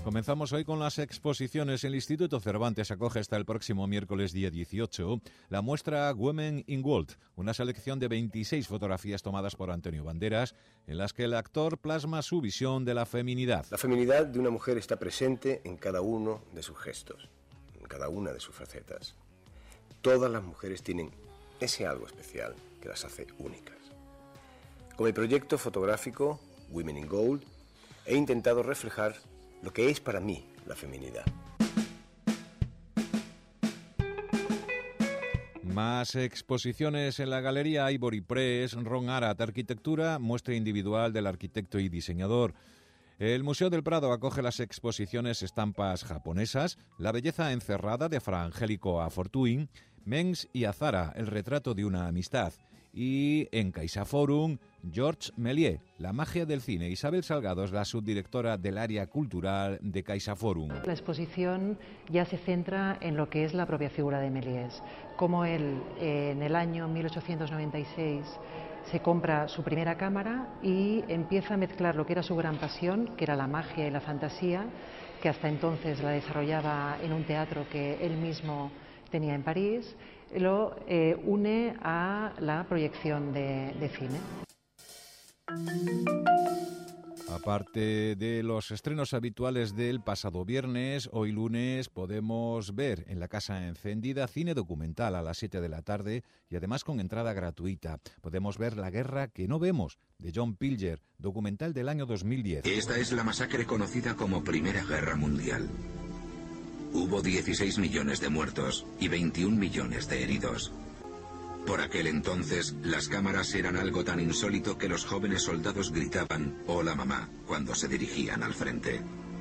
Comenzamos hoy con las exposiciones. El Instituto Cervantes acoge hasta el próximo miércoles día 18 la muestra Women in Gold, una selección de 26 fotografías tomadas por Antonio Banderas, en las que el actor plasma su visión de la feminidad. La feminidad de una mujer está presente en cada uno de sus gestos, en cada una de sus facetas. Todas las mujeres tienen ese algo especial que las hace únicas. Con el proyecto fotográfico Women in Gold he intentado reflejar lo que es para mí la feminidad. Más exposiciones en la Galería Ivory Press, Ron Arat, Arquitectura, muestra individual del arquitecto y diseñador. El Museo del Prado acoge las exposiciones Estampas japonesas, La belleza encerrada de Fra Angelico a Fortuyn, Mengs y Azara, el retrato de una amistad. Y en CaixaForum, Georges Méliès, La magia del cine. Isabel Salgado es la subdirectora del área cultural de CaixaForum. La exposición ya se centra en lo que es la propia figura de Méliès, cómo él en el año 1896 se compra su primera cámara y empieza a mezclar lo que era su gran pasión, que era la magia y la fantasía, que hasta entonces la desarrollaba en un teatro que él mismo tenía en París, lo une a la proyección de cine. Aparte de los estrenos habituales del pasado viernes, hoy lunes podemos ver en la Casa Encendida cine documental a las 7 de la tarde y además con entrada gratuita. Podemos ver La guerra que no vemos, de John Pilger, documental del año 2010. Esta es la masacre conocida como Primera Guerra Mundial. Hubo 16 millones de muertos y 21 millones de heridos. Por aquel entonces, las cámaras eran algo tan insólito que los jóvenes soldados gritaban «Hola mamá» cuando se dirigían al frente.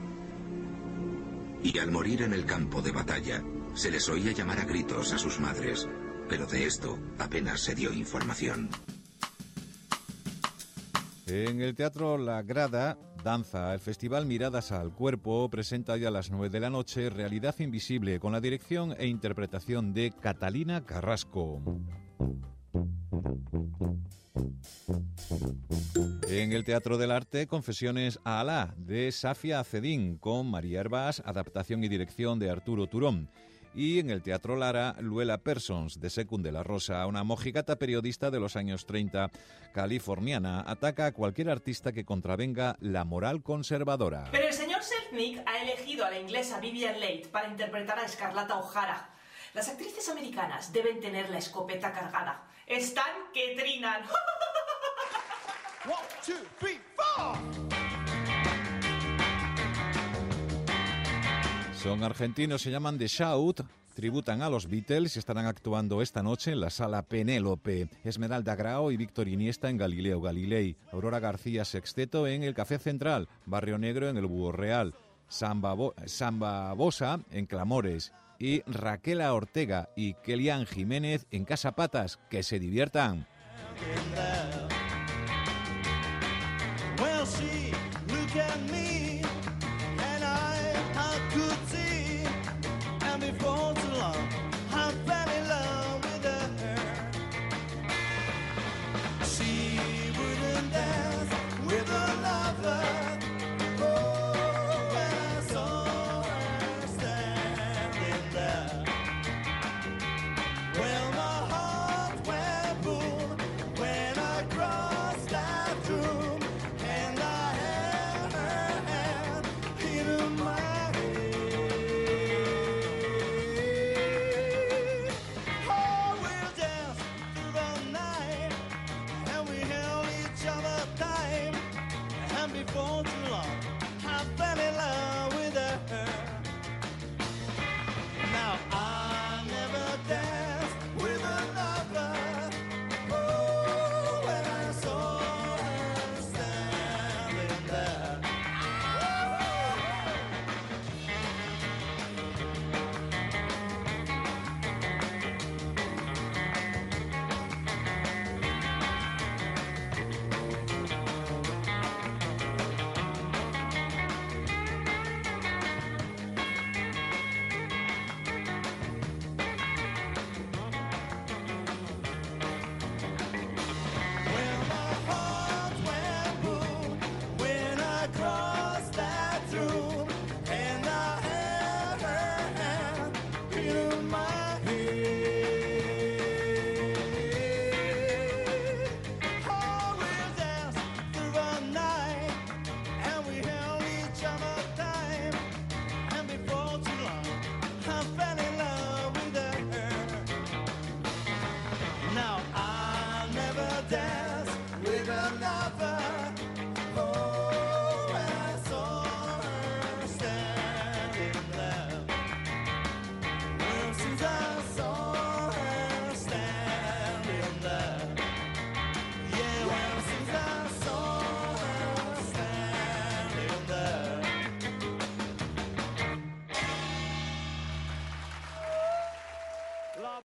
Y al morir en el campo de batalla, se les oía llamar a gritos a sus madres, pero de esto apenas se dio información. En el Teatro La Grada, danza, el Festival Miradas al Cuerpo presenta ya a las 9 de la noche Realidad Invisible, con la dirección e interpretación de Catalina Carrasco. En el Teatro del Arte, Confesiones a Alá, de Safia Acedín, con María Hervás, adaptación y dirección de Arturo Turón. Y en el Teatro Lara, Luela Persons, de Secund de la Rosa, una mojigata periodista de los años 30, californiana, ataca a cualquier artista que contravenga la moral conservadora. Pero el señor Selznick ha elegido a la inglesa Vivian Leigh para interpretar a Scarlata O'Hara. Las actrices americanas deben tener la escopeta cargada. Están que trinan. 1, 2, 3, 4. Son argentinos, se llaman The Shout, tributan a los Beatles y estarán actuando esta noche en la Sala Penélope. Esmeralda Grao y Víctor Iniesta en Galileo Galilei. Aurora García Sexteto en el Café Central. Barrio Negro en el Búho Real. Samba Bosa en Clamores. Y Raquela Ortega y Kelian Jiménez en Casa Patas. ¡Que se diviertan! another.